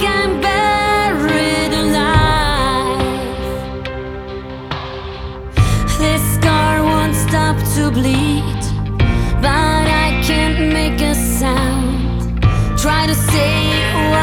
I'm buried alive. This scar won't stop to bleed.